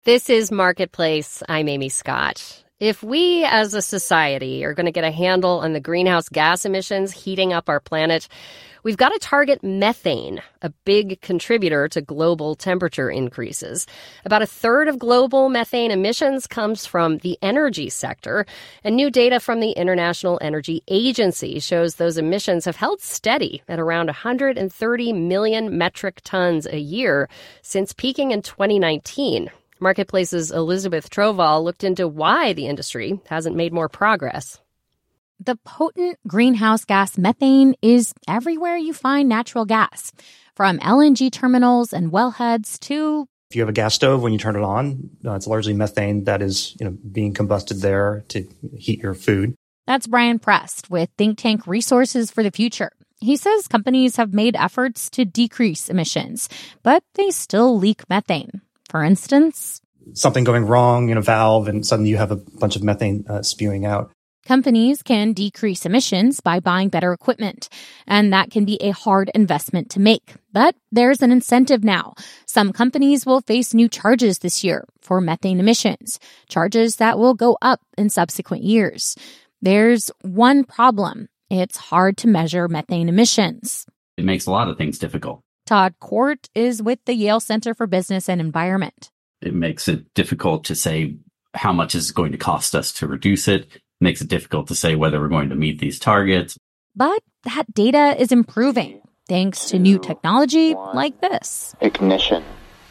This is Marketplace. I'm Amy Scott. If we as a society are going to get a handle on the greenhouse gas emissions heating up our planet, we've got to target methane, a big contributor to global temperature increases. About a third of global methane emissions comes from the energy sector, and new data from the International Energy Agency shows those emissions have held steady at around 130 million metric tons a year since peaking in 2019. Marketplace's Elizabeth Troval looked into why the industry hasn't made more progress. The potent greenhouse gas methane is everywhere you find natural gas, from LNG terminals and wellheads to... If you have a gas stove, when you turn it on, it's largely methane that is being combusted there to heat your food. That's Brian Prest with think tank Resources for the Future. He says companies have made efforts to decrease emissions, but they still leak methane. For instance, something going wrong in a valve and suddenly you have a bunch of methane spewing out. Companies can decrease emissions by buying better equipment, and that can be a hard investment to make. But there's an incentive now. Some companies will face new charges this year for methane emissions, charges that will go up in subsequent years. There's one problem. It's hard to measure methane emissions. It makes a lot of things difficult. Todd Court is with the Yale Center for Business and Environment. It makes it difficult to say how much is going to cost us to reduce it. It makes it difficult to say whether we're going to meet these targets. But that data is improving thanks to new technology like this. Ignition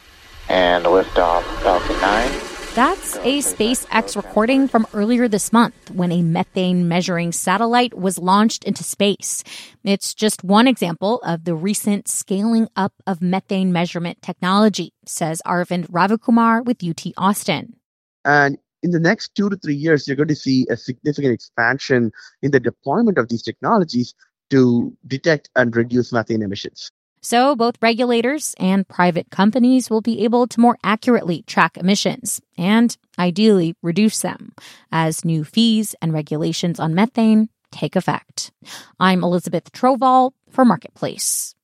and liftoff Falcon 9. That's a SpaceX recording from earlier this month when a methane measuring satellite was launched into space. It's just one example of the recent scaling up of methane measurement technology, says Arvind Ravikumar with UT Austin. And in the next 2 to 3 years, you're going to see a significant expansion in the deployment of these technologies to detect and reduce methane emissions. So both regulators and private companies will be able to more accurately track emissions and ideally reduce them as new fees and regulations on methane take effect. I'm Elizabeth Troval for Marketplace.